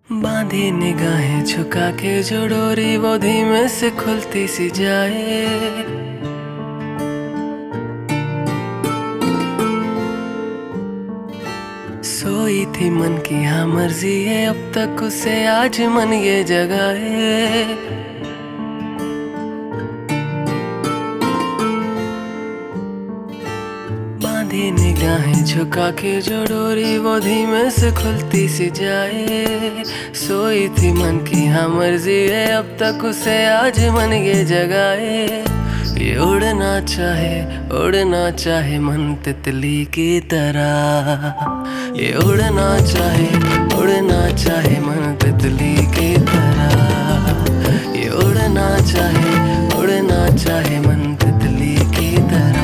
बांधी निगाहें झुका के जो डोरी वो धीमे से खुलती सी जाए। सोई थी मन की हाँ मर्जी है, अब तक उसे आज मन ये जगाए। बांधी निगाहें झुका के जो डोरी वो धीमे से खुलती सी जाए। सोई थी मन की हाँ मर्जी है, अब तक उसे आज मन ये जगाए। ये उड़ना चाहे मन तितली की तरह। ये उड़ना चाहे मन तितली की तरह। ये उड़ना चाहे मन तितली की तरह।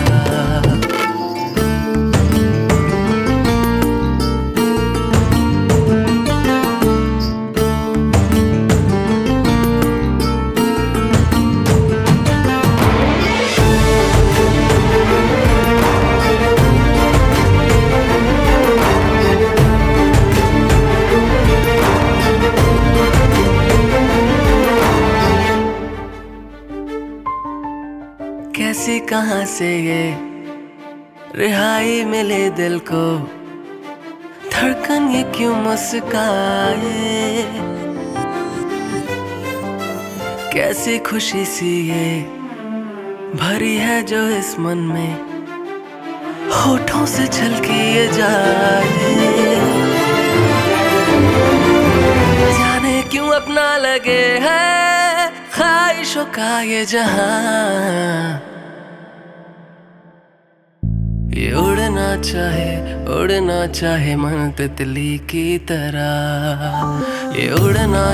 कैसी कहाँ से ये रिहाई मिले दिल को, धड़कन ये क्यों मुस्काए। कैसी खुशी सी ये भरी है जो इस मन में, होठों से छलकी ये जाए। जाने क्यों अपना लगे है ख्वाहिशों का ये जहां। ये उड़ना चाहे मन तितली की तरह। ये उड़ना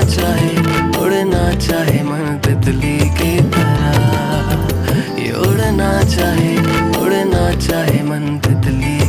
चाहे मन तितली की तरह। ये उड़ना चाहे मन तितली